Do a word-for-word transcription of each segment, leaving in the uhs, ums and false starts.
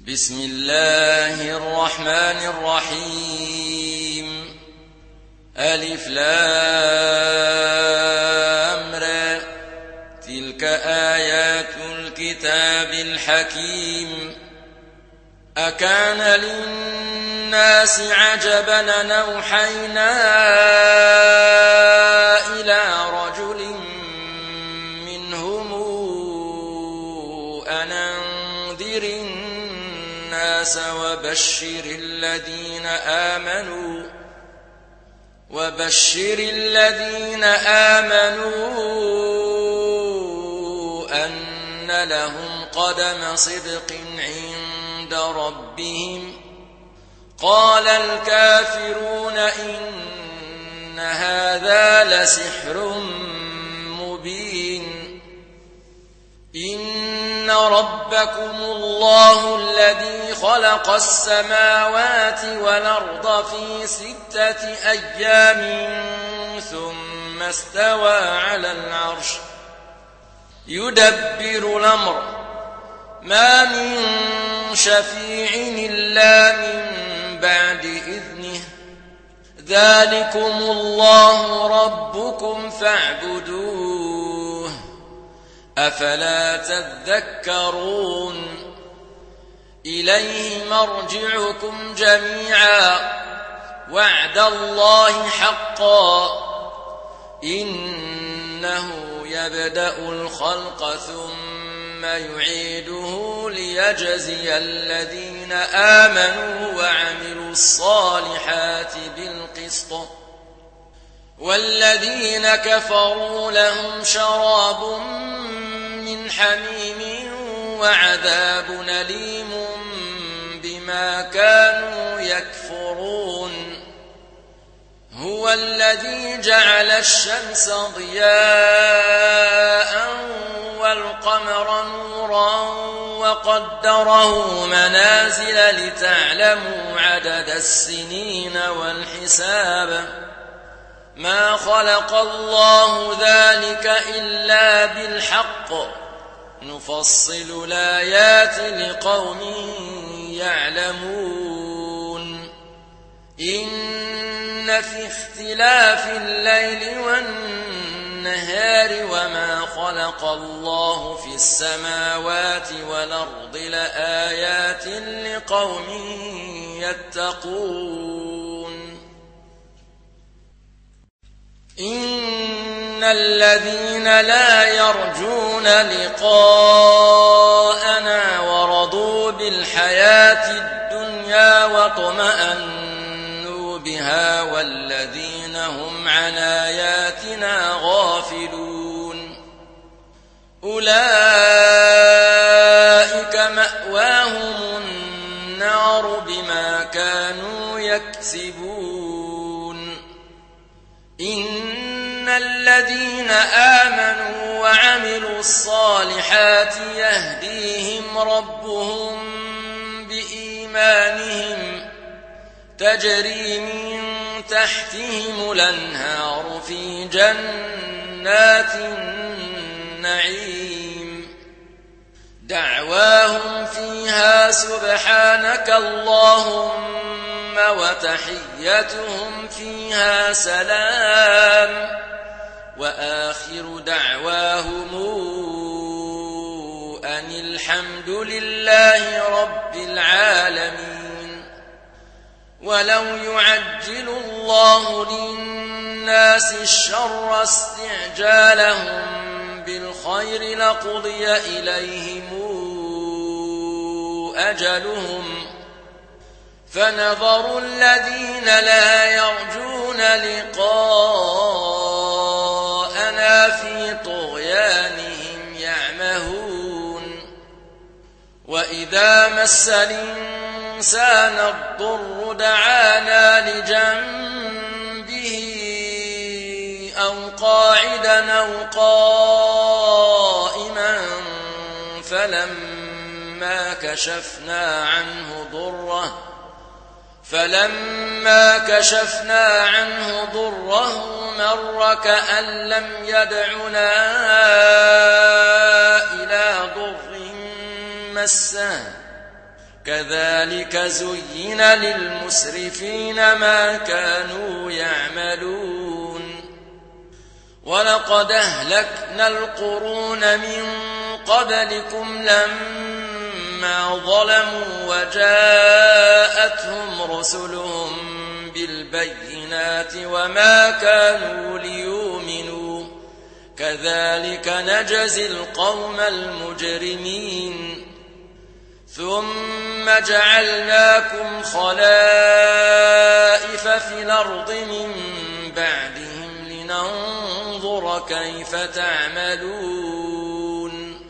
بسم الله الرحمن الرحيم. ألف لام را. تلك آيات الكتاب الحكيم. أكان للناس عجبا أن أوحينا إلى رجل منهم أن أنذر الناس وبشر الذين آمنوا وبشر الذين آمنوا أن لهم قدم صدق عند ربهم. قال الكافرون إن هذا لسحر مبين. إن ربكم الله الذي خلق السماوات والأرض في ستة أيام ثم استوى على العرش يدبر الأمر ما من شفيع إلا من بعد إذنه. ذلكم الله ربكم فاعبدوه أفلا تذكرون. إليه مرجعكم جميعا وعد الله حقا إنه يبدأ الخلق ثم يعيده ليجزي الذين آمنوا وعملوا الصالحات بالقسط والذين كفروا لهم شراب من حميم وعذاب أليم بما كانوا يكفرون. هو الذي جعل الشمس ضياء والقمر نورا وقدره منازل لتعلموا عدد السنين والحساب. ما خلق الله ذلك إلا بالحق نفصل الآيات لقوم يعلمون. إن في اختلاف الليل والنهار وما خلق الله في السماوات والأرض لآيات لقوم يتقون. إن الذين لا يرجون لقاءنا ورضوا بالحياة الدنيا واطمأنوا بها والذين هم عن آياتنا غافلون أولئك مأواهم النار بما كانوا يكسبون. إن الذين آمنوا وعملوا الصالحات يهديهم ربهم بإيمانهم تجري من تحتهم الأنهار في جنات النعيم. دعواهم فيها سبحانك اللهم وتحيتهم فيها سلام وآخر دعواهم أن الحمد لله رب العالمين. ولو يعجل الله للناس الشر استعجالهم بالخير لقضي إليهم أجلهم فنظر الذين لا يرجون لقاءنا في طغيانهم يعمهون. وإذا مس الإنسان الضر دعانا لجنبه أو قاعدا أو قائما فلما كشفنا عنه ضره فلما كشفنا عنه ضره مر كأن لم يدعنا إلى ضر مسه كذلك زين للمسرفين ما كانوا يعملون ولقد أهلكنا القرون من قبلكم لما ظلموا وجاءتهم رسلهم بالبينات وما كانوا ليؤمنوا كذلك نجزي القوم المجرمين ثم جعلناكم خلائف في الأرض من بعدهم لننظر كيف تعملون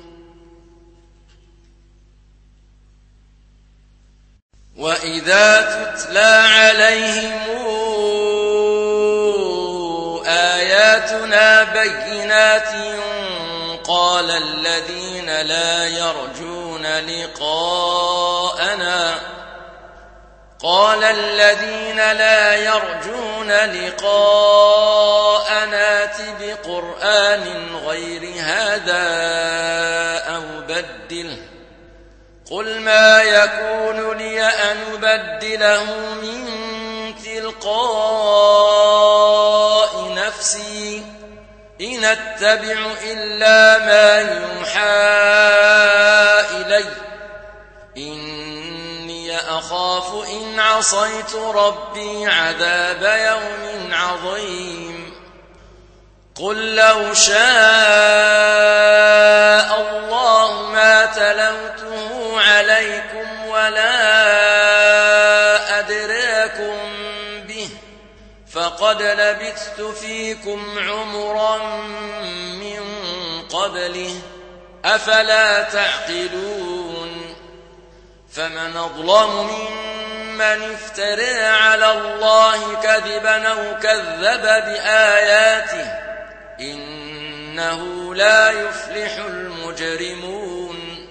وإذا تتلى عليهم آياتنا بينات قال الذين لا يرجون لقاءنا قال الذين لا يرجون لقاءنا ائت بقرآن غير هذا أو بدله قل ما يكون لي أن أبدله من تلقاء نفسي إن أتبع إلا ما يوحى إلي إني أخاف إن عصيت ربي عذاب يوم عظيم قل لو شاء الله ما تلوته عليكم ولا أدراكم به فقد لبثت فيكم عمرا من قبله أفلا تعقلون فمن أظلم ممن افترى على الله كذبا أو كذب بآياته إنه لا يفلح المجرمون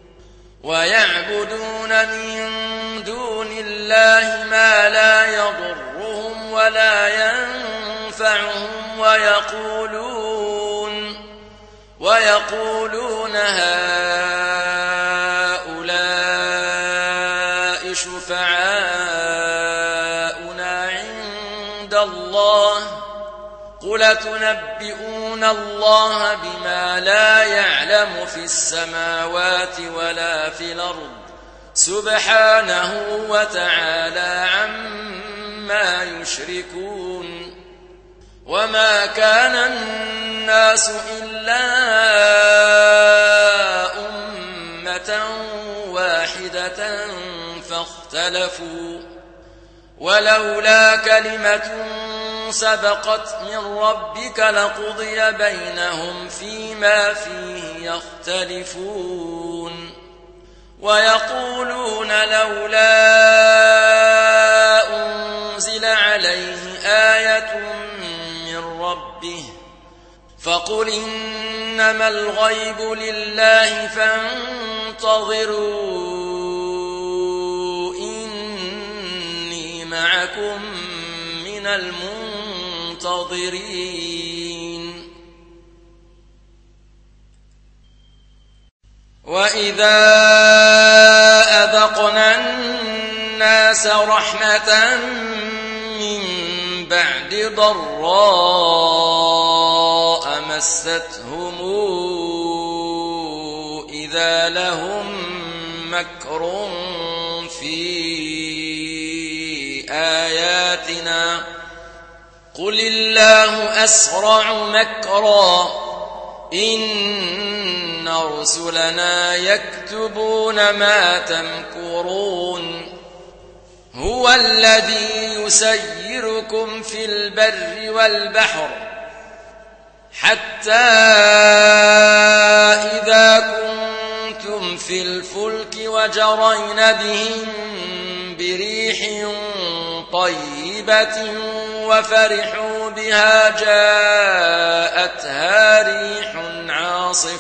ويعبدون من دون الله ما لا يضرهم ولا ينفعهم ويقولون ويقولون هؤلاء شفعاؤنا عند الله قل تنبئون الله بما لا يعلم في السماوات ولا في الأرض سبحانه وتعالى عما يشركون وما كان الناس إلا أمة واحدة فاختلفوا ولولا كلمة سبقت من ربك لقضي بينهم فيما فيه يختلفون ويقولون لولا أنزل عليه آية من ربه فقل إنما الغيب لله فانتظروا إني معكم من المنتظرين وإذا أذقنا الناس رحمة من بعد ضراء مستهم إذا لهم مكر في آياتنا قل الله أسرع مكرا إن رسلنا يكتبون ما تمكرون هو الذي يسيركم في البر والبحر حتى إذا كنتم في الفلك وجرين بهم بريح طيبة وفرحوا بها جاءتها ريح عاصف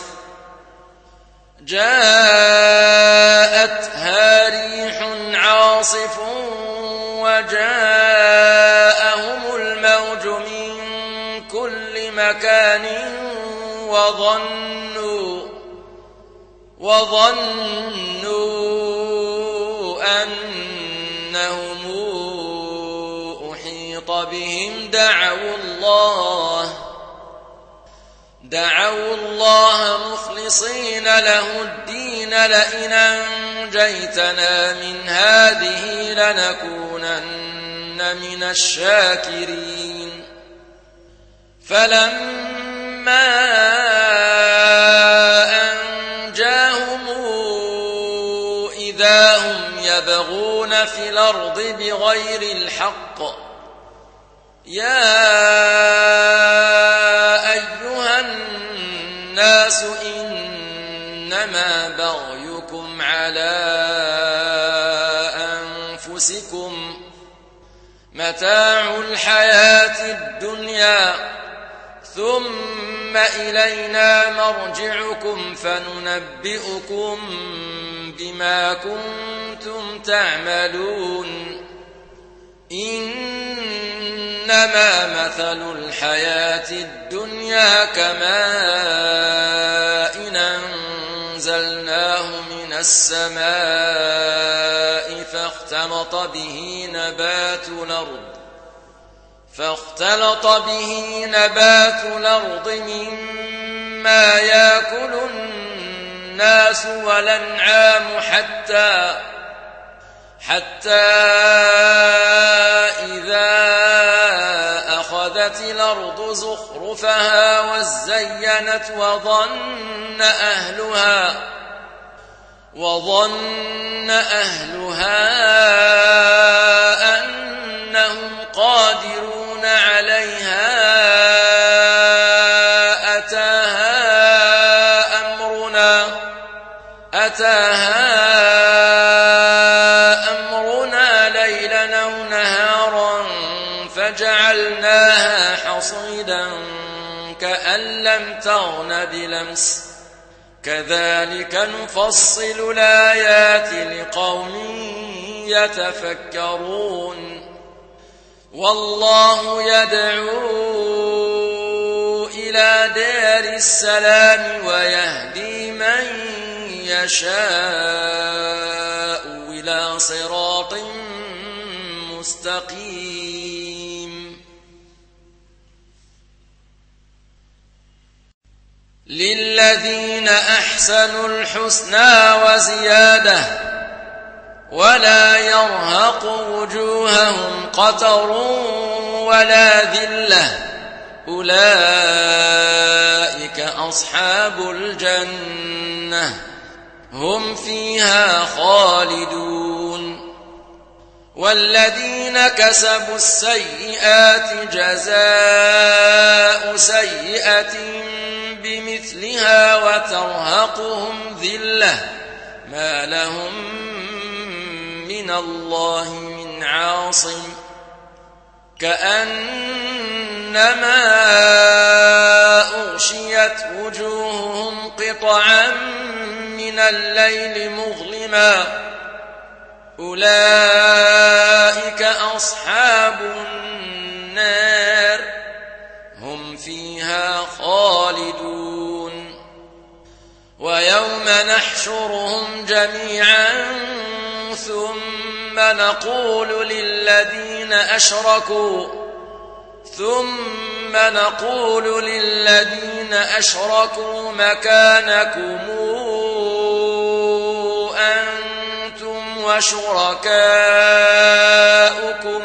جاءتها ريح عاصف وجاءهم الموج من كل مكان وظنوا وظنوا أنهم أحيط بهم دعوا الله دعوا الله مخلصين له الدين لئن أنجيتنا من هذه لنكونن من الشاكرين فلما أنجاهم إذا هم يبغون في الأرض بغير الحق يا أيها الناس إنما بغيكم على أنفسكم متاع الحياة الدنيا ثم إلينا مرجعكم فننبئكم بما كنتم تعملون إنما مثل الحياة الدنيا كماء أنزلناه من السماء فاختلط به نبات الأرض فاختلط به نبات الأرض مما يأكل الناس والأنعام حتى حتى إذا أخذت الأرض زخرفها وزينت وظن أهلها وظن أهلها أنهم قادرون عليها أتاها أمرنا أتاها أمرنا ليلا أو نهارا فجعلناها حصيدا كأن لم تغن بلمس كذلك نفصل الآيات لقوم يتفكرون والله يدعو إلى دار السلام ويهدي من يشاء إلى صراط مستقيم للذين أحسنوا الحسنى وزيادة ولا يرهق وجوههم قتر ولا ذلة أولئك أصحاب الجنة هم فيها خالدون والذين كسبوا السيئات جزاء سيئة بمثلها وترهقهم ذلة ما لهم من الله من عاصم كأنما أغشيت وجوههم قطعا من الليل مظلما أولئك أصحاب النار هم فيها خالدون ويوم نحشرهم جميعا ثم نقول للذين أشركوا ثم نقول للذين أشركوا مكانكم أنتم وشركاؤكم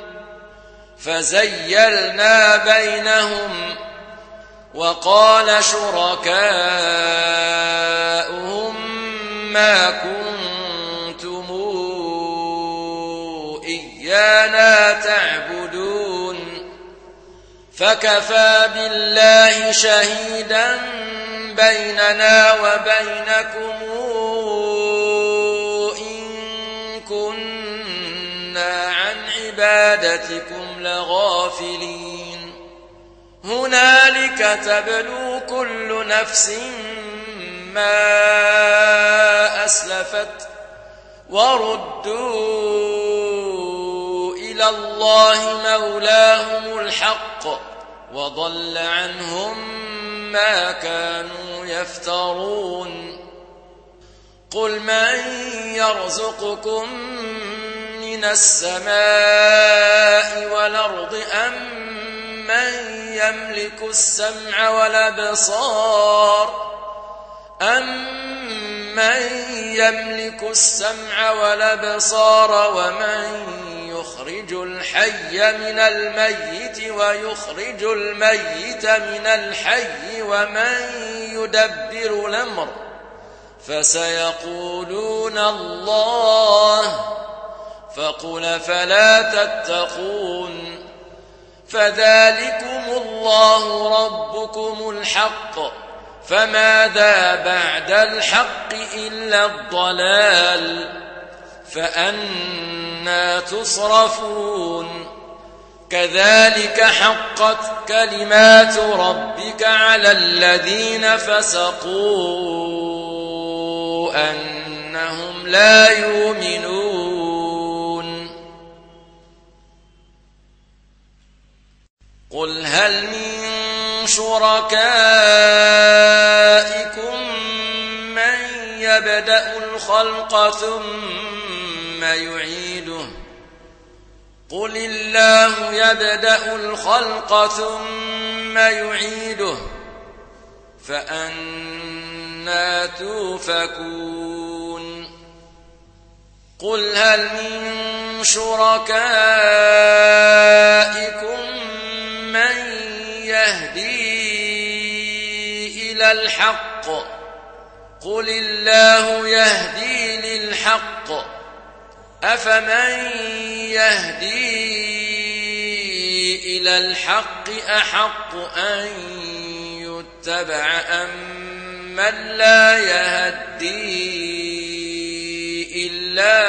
فزيلنا بينهم وقال شركاؤهم ما كنتم إيانا تعبدون فكفى بالله شهيدا بيننا وبينكم إن كنا عن عبادتكم لغافلين هنالك تبلو كل نفس ما أسلفت وردوا إلى الله مولاهم الحق وضل عنهم ما كانوا يفترون قل من يرزقكم من السماء والأرض أم من يملك السمع والأبصار أَمَّن يَمْلِكُ السَّمْعَ وَالْأَبْصَارَ وَمَن يُخْرِجُ الْحَيَّ مِنَ الْمَيِّتِ وَيُخْرِجُ الْمَيِّتَ مِنَ الْحَيِّ وَمَن يُدَبِّرُ الْأَمْرَ فَسَيَقُولُونَ اللَّهُ فَقُلْ فَلَا تَتَّقُونَ فَذَلِكُمُ اللَّهُ رَبُّكُمُ الْحَقُّ فماذا بعد الحق إلا الضلال فأنى تصرفون كذلك حقت كلمات ربك على الذين فسقوا أنهم لا يؤمنون قل هل من شركائكم من يبدأ الخلق ثم يعيده قل الله يبدأ الخلق ثم يعيده فأنى توفكون قل هل من شركائكم من يهدي إلى الحق قل الله يهدي للحق أفمن يهدي إلى الحق أحق أن يتبع أم من لا يهدي إلا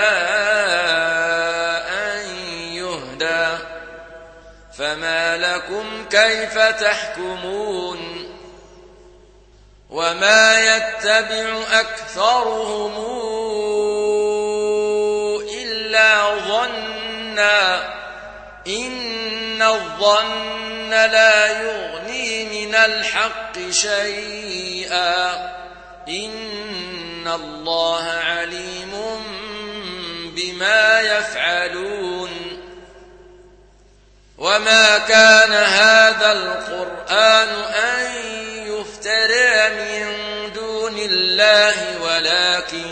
أن يهدى فما لكم كيف تحكمون وما يتبع أكثرهم إلا ظنا إن الظن لا يغني من الحق شيئا إن الله عليم بما يفعلون وما كان هذا القرآن أن يفترى من دون الله ولكن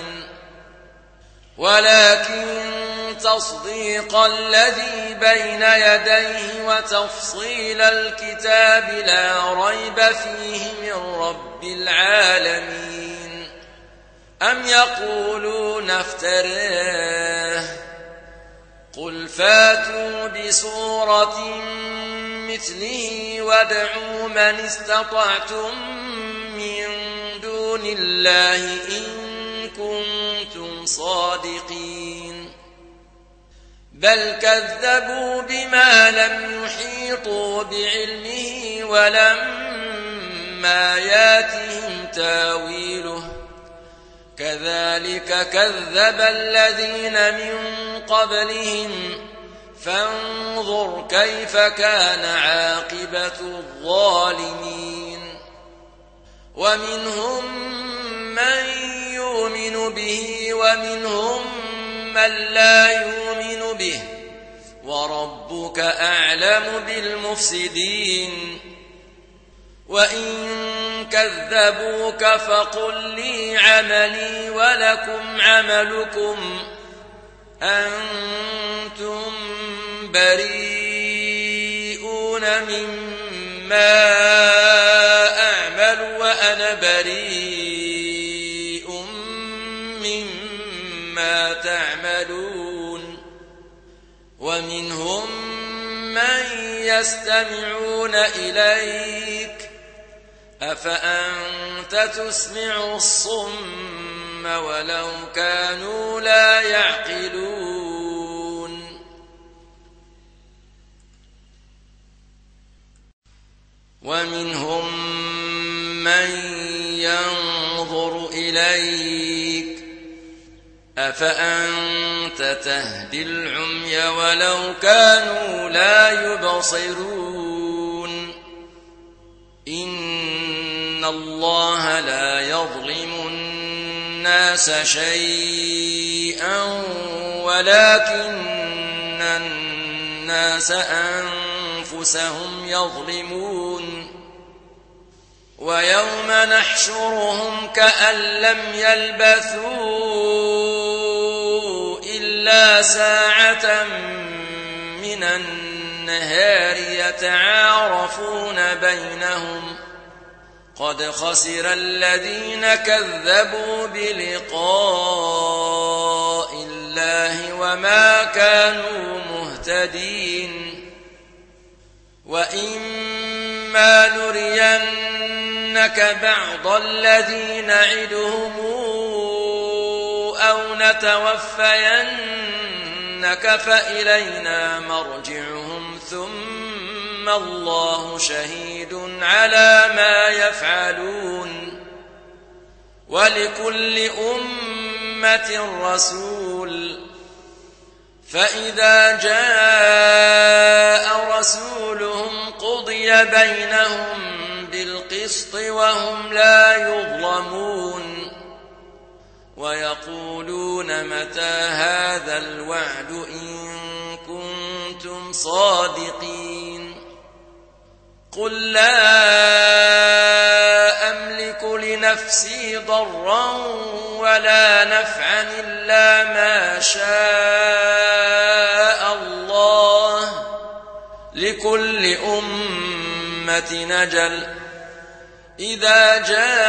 ولكن تصديق الذي بين يديه وتفصيل الكتاب لا ريب فيه من رب العالمين أم يقولون افتراه قل فاتوا بسورة مثله وادعوا من استطعتم من دون الله إن كنتم صادقين بل كذبوا بما لم يحيطوا بعلمه ولما ياتهم تاويله كذلك كذب الذين من قبلهم فانظر كيف كان عاقبة الظالمين ومنهم من يؤمن به ومنهم من لا يؤمن به وربك أعلم بالمفسدين وإن كذبوك فقل لي عملي ولكم عملكم أنتم بريئون مما أعمل وأنا بريء مما تعملون ومنهم من يستمعون إليك أفأنت تسمع الصم ولو كانوا لا يعقلون ومنهم من ينظر إليك أفأنت تهدي العمي ولو كانوا لا يبصرون إن الله لا يظلم الناس الناس شيئا ولكن الناس أنفسهم يظلمون ويوم نحشرهم كأن لم يلبثوا إلا ساعة من النهار يتعارفون بينهم قد خسر الذين كذبوا بلقاء الله وما كانوا مهتدين وإما نرينك بعض الذي نعدهم أو نتوفينك فإلينا مرجعهم ثم الله شهيد على ما يفعلون ولكل أمة رسول فإذا جاء رسولهم قضي بينهم بالقسط وهم لا يظلمون ويقولون متى هذا الوعد إن كنتم صادقين قل لا أملك لنفسي ضرا ولا نفعا إلا ما شاء الله لكل أمة نجل إذا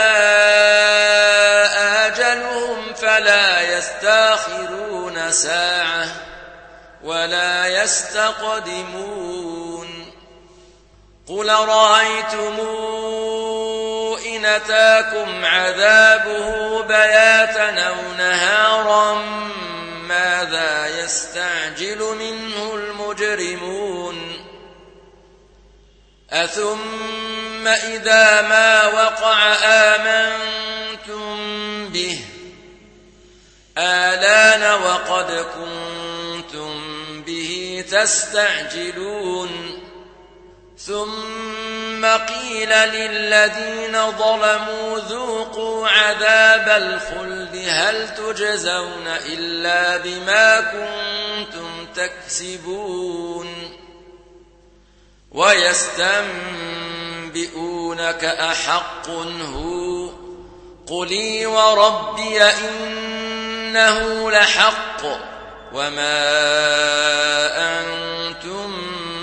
جاء أجلهم فلا يستأخرون ساعة ولا يستقدمون قل رأيتم إن أتاكم عذابه بياتا أو نهارا ماذا يستعجل منه المجرمون أثم إذا ما وقع آمنتم به آلان وقد كنتم به تستعجلون ثم قيل للذين ظلموا ذوقوا عذاب الخلد هل تجزون إلا بما كنتم تكسبون ويستنبئونك أحق هو قلي وربي إنه لحق وما أنتم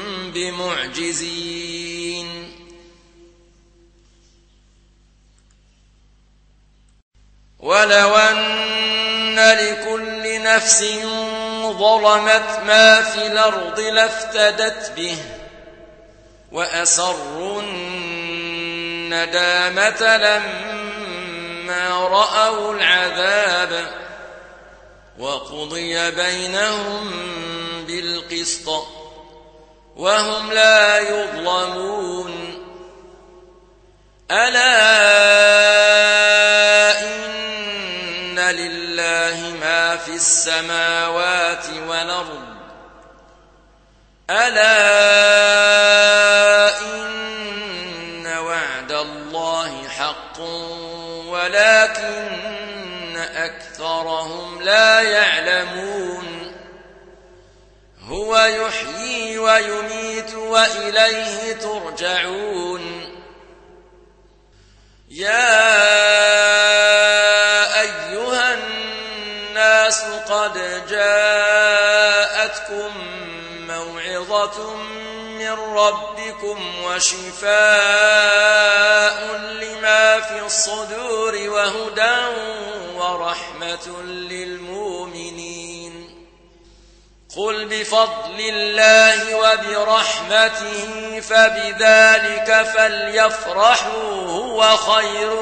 بمعجزين ولو أن لكل نفس ظلمت ما في الأرض لافتدت به وأسروا الندامة لما رأوا العذاب وقضي بينهم بالقسط وهم لا يظلمون ألا إن لله ما في السماوات والأرض ألا إن وعد الله حق ولكن أكثرهم لا يعلمون هو يحيي ويميت وإليه ترجعون يا أيها الناس قد جاءتكم موعظة من ربكم وشفاء لما في الصدور وهدى ورحمة للمؤمنين قل بفضل الله وبرحمته فبذلك فليفرحوا هو خير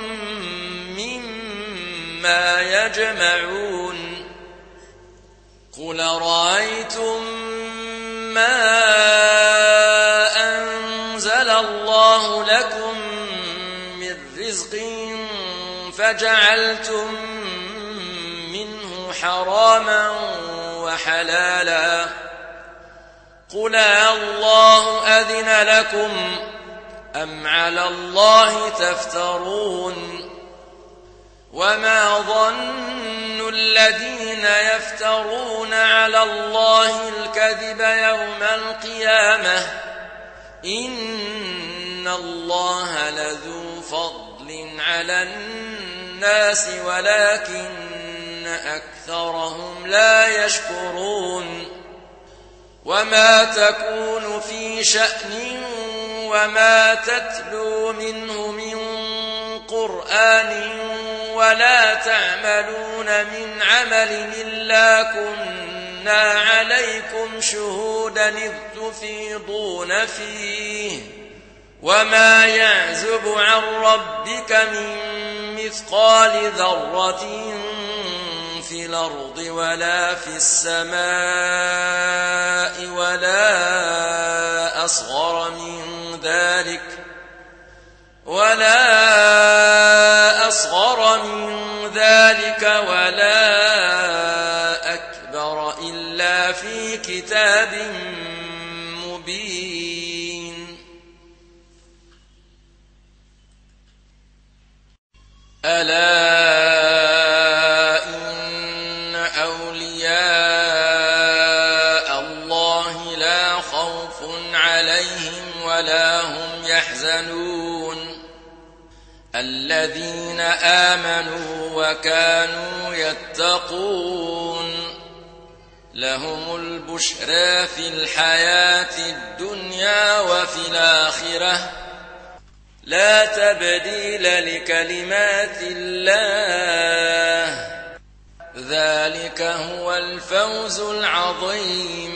مما يجمعون قل رأيتم ما أنزل الله لكم من رزق فجعلتم منه حراما وحلالا قل الله أذن لكم أم على الله تفترون وما ظن الذين يفترون على الله الكذب يوم القيامة إن الله لذو فضل على الناس ولكن أكثرهم لا يشكرون وما تكون في شأن وما تتلو منه من قرآن ولا تعملون من عمل إلا كنا عليكم شهودا إذ تفيضون فيه وما يعزب عن ربك من مثقال ذرة في الأرض ولا في السماء ولا أصغر من ذلك ولا أصغر من ذلك ولا أكبر إلا في كتاب مبين ألا إن أولياء الله لا خوف عليهم ولا هم يحزنون الذين آمنوا وكانوا يتقون لهم البشرى في الحياة الدنيا وفي الآخرة لا تبديل لكلمات الله ذلك هو الفوز العظيم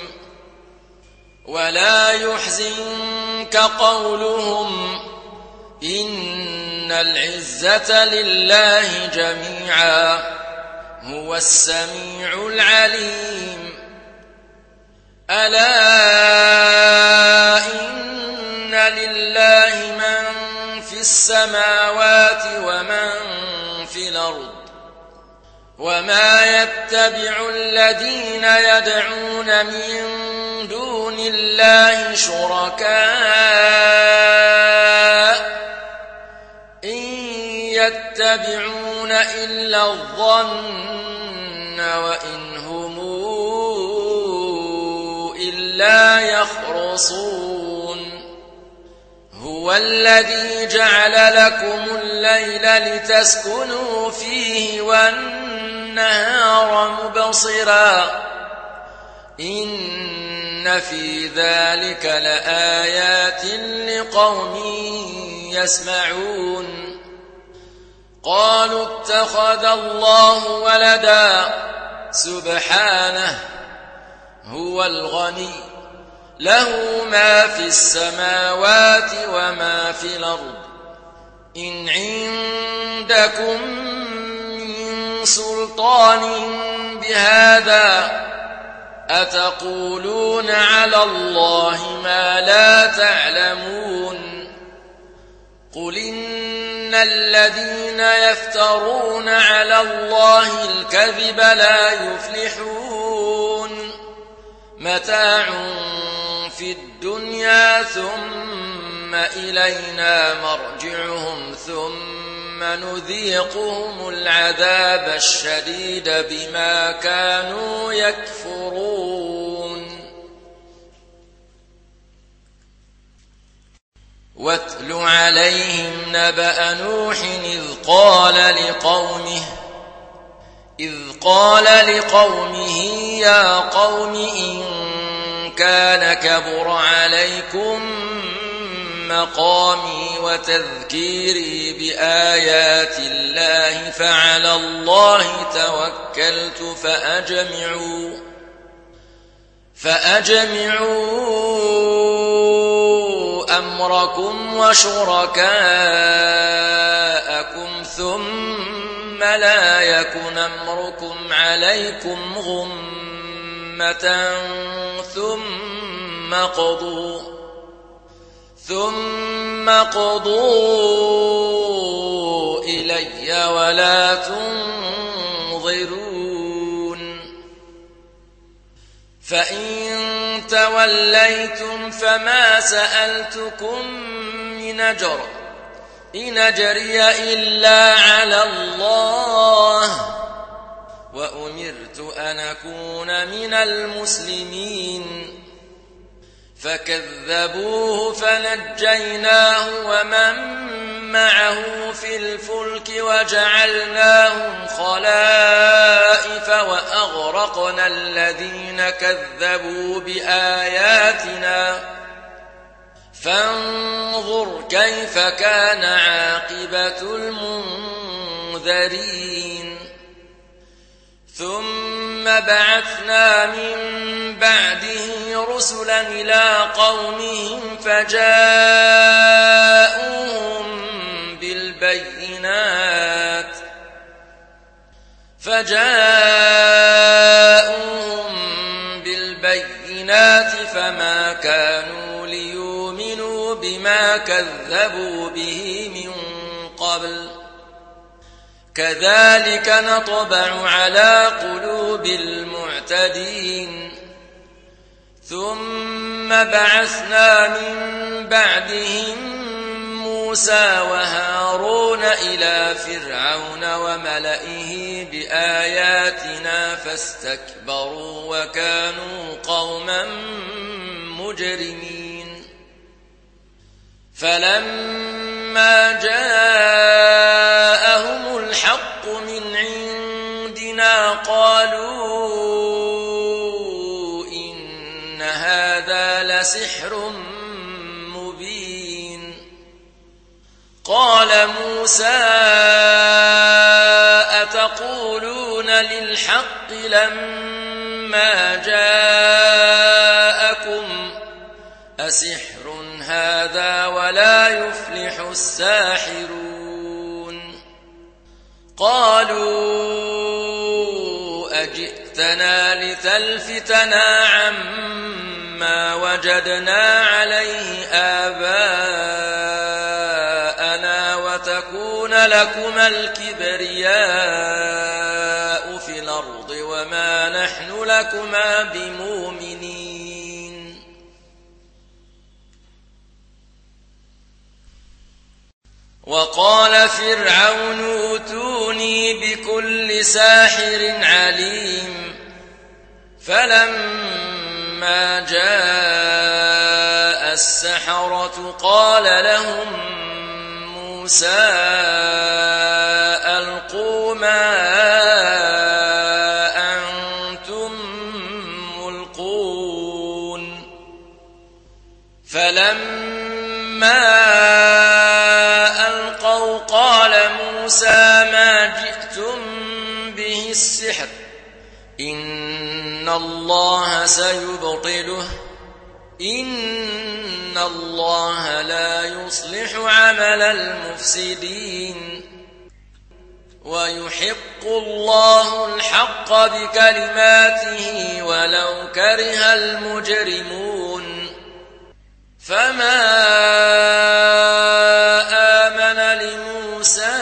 ولا يحزنك قولهم إن العزة لله جميعا هو السميع العليم ألا إن لله من في السماوات ومن في الأرض وما يتبع الذين يدعون من دون الله شركاء إن يتبعون إلا الظن وإن هم إلا يخرصون هو الذي جعل لكم الليل لتسكنوا فيه والنهار مبصرا إن في ذلك لآيات لقوم يسمعون قالوا اتخذ الله ولدا سبحانه هو الغني له ما في السماوات وما في الأرض إن عندكم من سلطان بهذا أتقولون على الله ما لا تعلمون قل إن الذين يفترون على الله الكذب لا يفلحون متاع في الدنيا ثم إلينا مرجعهم ثم نذيقهم العذاب الشديد بما كانوا يكفرون واتل عليهم نبأ نوح إذ قال لقومه إذ قال لقومه يا قوم إن كان كبر عليكم مقامي وتذكيري بآيات الله فعلى الله توكلت فأجمعوا فأجمعوا أمركم وشركاءكم ثم لا يكن أمركم عليكم غمة ثم قضوا ثم قضوا إلي ولا تنظرون فإن توليتم فما سألتكم من أجر إن أجري إلا على الله وأمرت أن أكون من المسلمين فكذبوه فنجيناه ومن معه في الفلك وجعلناهم خلائف وأغرقنا الذين كذبوا بآياتنا فانظر كيف كان عاقبة المنذرين ثم بعثنا من بعده رسلا إلى قومهم فجاءوهم بالبينات فجاءوهم بالبينات فما كانوا ليؤمنوا بما كذبوا به من قبل كذلك نطبع على قلوب المعتدين ثم بعثنا من بعدهم موسى وهارون إلى فرعون وملئه بآياتنا فاستكبروا وكانوا قوما مجرمين فلما جاءهم الحق من عندنا قالوا إن هذا لسحر مبين قال موسى أتقولون للحق لما جاءكم أسحر هذا ولا يفلح الساحرون قالوا أجئتنا لتلفتنا عما وجدنا عليه آباءنا وتكون لكما الكبرياء في الأرض وما نحن لكما بمؤمنين وقال فرعون اوتوني بكل ساحر عليم فلما جاء السحرة قال لهم موسى ألقوا ما أنتم ملقون فلما قال موسى ما جئتم به السحر إن الله سيبطله إن الله لا يصلح عمل المفسدين ويحق الله الحق بكلماته ولو كره المجرمون فما آمن لموسى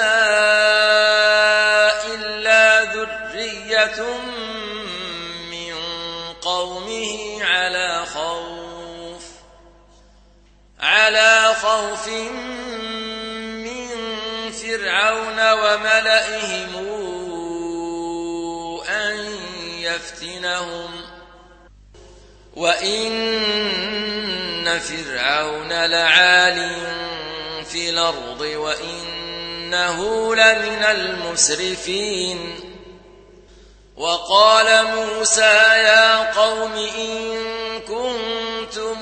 إلا ذرية من قومه على خوف على خوف من فرعون وملئهم أن يفتنهم وإن فرعون لعال في الأرض وإنه لمن المسرفين وقال موسى يا قوم إن كنتم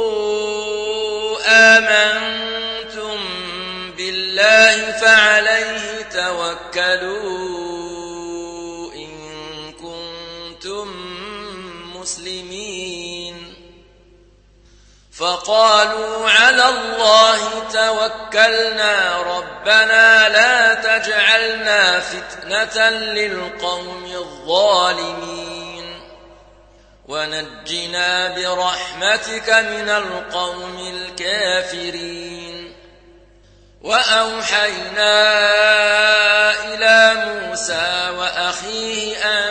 آمنتم بالله فعليه توكلوا إن كنتم مسلمين فقالوا على الله توكلنا ربنا لا تجعلنا فتنة للقوم الظالمين ونجنا برحمتك من القوم الكافرين وأوحينا إلى موسى وأخيه أن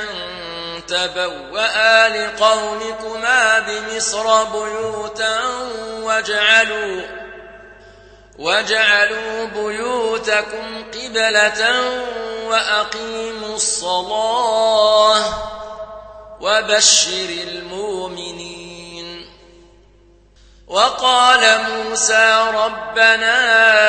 تبوأ لقومكما بمصر بيوتا واجعلوا, وَاجْعَلُوا بُيُوتَكُمْ قِبْلَةً وَأَقِيمُوا الصَّلَاةَ وَبَشِّرِ الْمُؤْمِنِينَ. وَقَالَ مُوسَى رَبَّنَا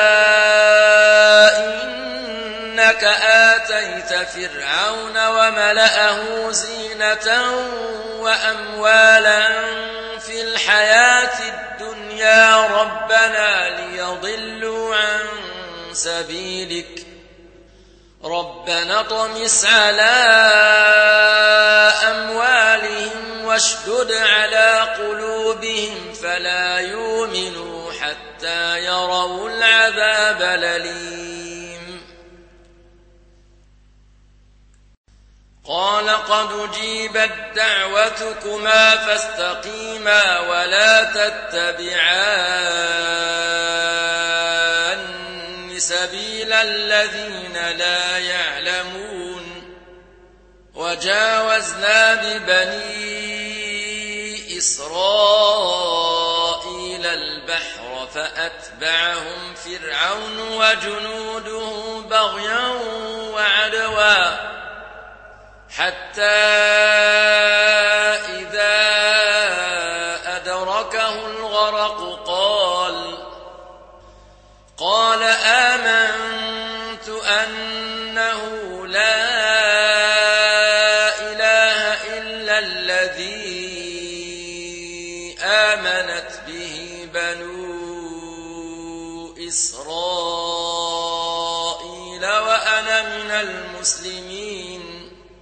إِنَّكَ آتَيْتَ فِرْعَوْنَ وَمَلَأَهُ زِينَةً وَأَمْوَالًا فِي الْحَيَاةِ الدُّنْيَا رَبَّنَا لِيَضِلُّوا عَن سَبِيلِكَ رَبَّنَا اطْمِسْ عَلَى أَمْوَالِهِمْ وَاشْدُدْ عَلَى قُلُوبِهِمْ فَلَا يُؤْمِنُوا حَتَّى يَرَوُا الْعَذَابَ الْأَلِيمَ. قَالَ قَدْ أُجِيبَتْ دَعْوَتُكُمَا فَاسْتَقِيمَا وَلَا تَتَّبِعَانِّ سَبِيلَ الَّذِينَ لَا يَعْلَمُونَ. وَجَاوَزْنَا بِبَنِي إِسْرَائِيلَ الْبَحْرَ فَأَتْبَعَهُمْ فِرْعَوْنُ وَجُنُودُهُ بَغْيًا وَعَدْوًا حَتَّى إِذَا أَدْرَكَهُ الْغَرَقُ قَالَ قَالَ آمَنْتُ أَنَّهُ لَا إِلَهَ إِلَّا الَّذِي آمَنَتْ بِهِ بَنُو إِسْرَائِيلَ وَأَنَا مِنَ الْمُسْلِمِينَ.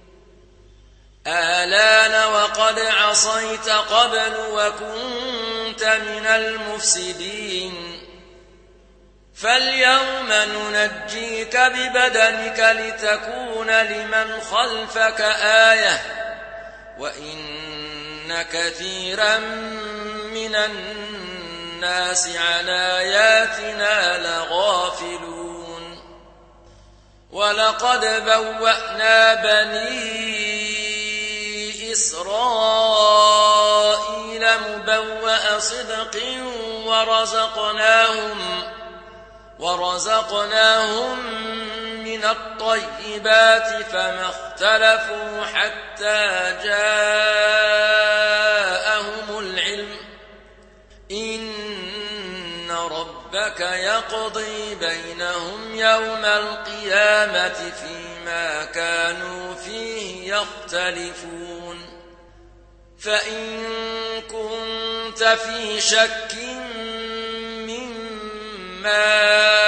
آلَانَ وَقَدْ عَصَيْتَ قَبْلُ وَكُنْتَ مِنَ الْمُفْسِدِينَ. فَالْيَوْمَ نُنَجِّيكَ بِبَدَنِكَ لِتَكُونَ لِمَنْ خَلْفَكَ آيَةً وَإِنَّ كَثِيرًا مِنَ النَّاسِ عَنْ آيَاتِنَا لَغَافِلُونَ. وَلَقَدْ بَوَّأْنَا بَنِي إسرائيل مبوأ صدق ورزقناهم ورزقناهم من الطيبات فما اختلفوا حتى جاءهم العلم إن ربك يقضي بينهم يوم القيامة فيما كانوا فيه يختلفون. فإن كنت في شك مما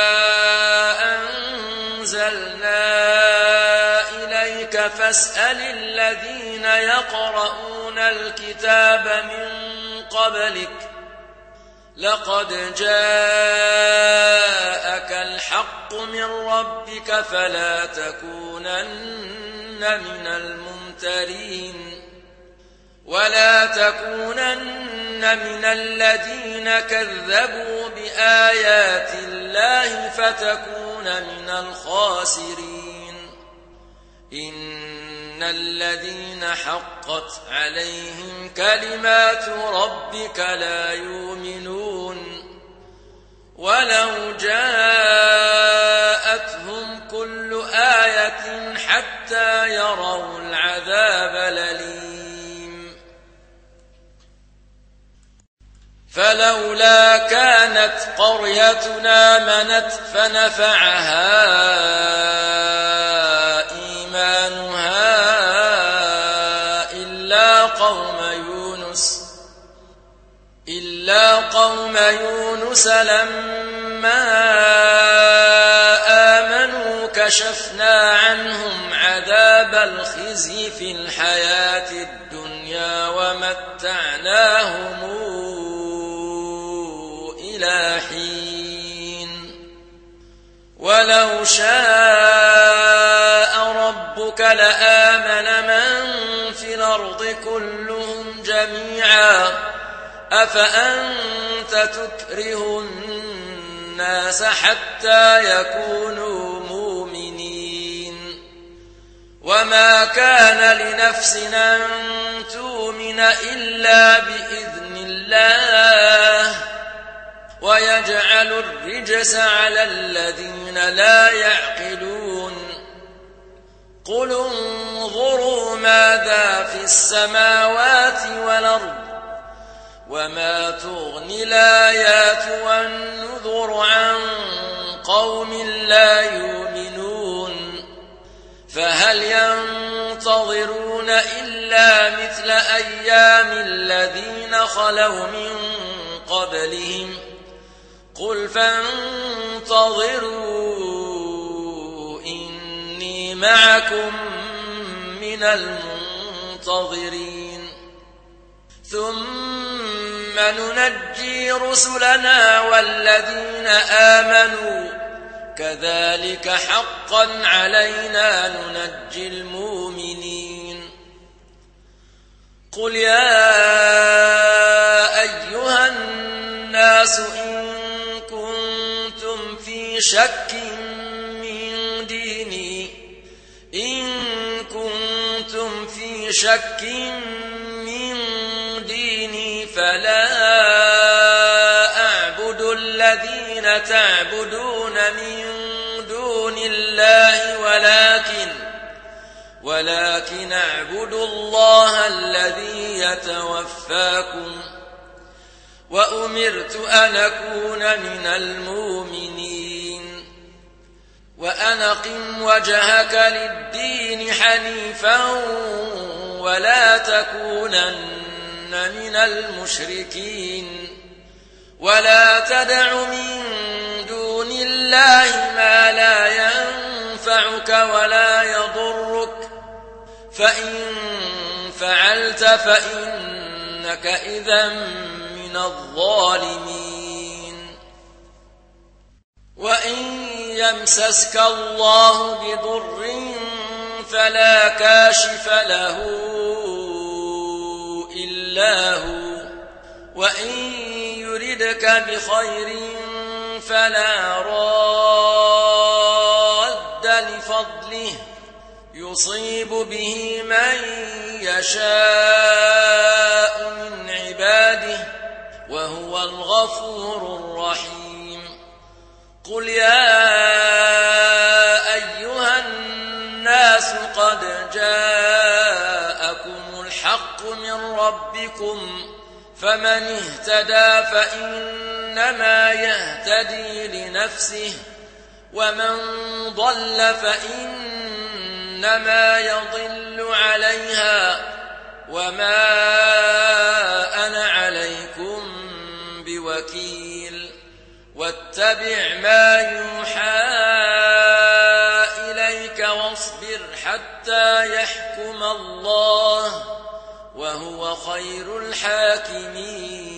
أنزلنا إليك فاسأل الذين يقرؤون الكتاب من قبلك لقد جاءك الحق من ربك فلا تكونن من الممترين ولا تكونن من الذين كذبوا بآيات الله فتكون من الخاسرين. إن الذين حقت عليهم كلمات ربك لا يؤمنون ولو جاءتهم كل آية حتى يروا العذاب الأليم. فلولا كانت قريتنا آمنت فنفعها إيمانها إلا قوم يونس إلا قوم يونس لما آمنوا كشفنا عنهم عذاب الخزي في الحياة الدنيا ومتعناهم إلى حين. ولو شاء ربك لآمن من في الأرض كلهم جميعا أفأنت تكره الناس حتى يكونوا مؤمنين. وما كان لنفس أن تؤمن إلا بإذن الله ويجعل الرجس على الذين لا يعقلون قل انظروا ماذا في السماوات والأرض وما تغني الآيات والنذر عن قوم لا يؤمنون فهل ينتظرون إلا مثل أيام الذين خلوا من قبلهم قل فانتظروا إني معكم من المنتظرين ثم ننجي رسلنا والذين آمنوا كذلك حقا علينا ننجي المؤمنين قل يا أيها الناس إن كنتم في شك من ديني إن كنتم في شك من ديني فلا أعبد الذين تعبدون من دون الله ولكن ولكن أعبد الله الذي يتوفاكم وأمرت أن أكون من المؤمنين وأن أقم وجهك للدين حنيفا ولا تكونن من المشركين ولا تدع من دون الله ما لا ينفعك ولا يضرك فإن فعلت فإنك إذا من الظالمين وإن يمسسك الله بضر فلا كاشف له إلا هو وإن يردك بخير فلا راد لفضله يصيب به من يشاء من عباده وهو الغفور الرحيم قل يا أيها الناس قد جاءكم الحق من ربكم فمن اهتدى فإنما يهتدي لنفسه ومن ضل فإنما يضل عليها وما أنا عليكم بوكيل واتبع ما يوحى إليك واصبر حتى يحكم الله وهو خير الحاكمين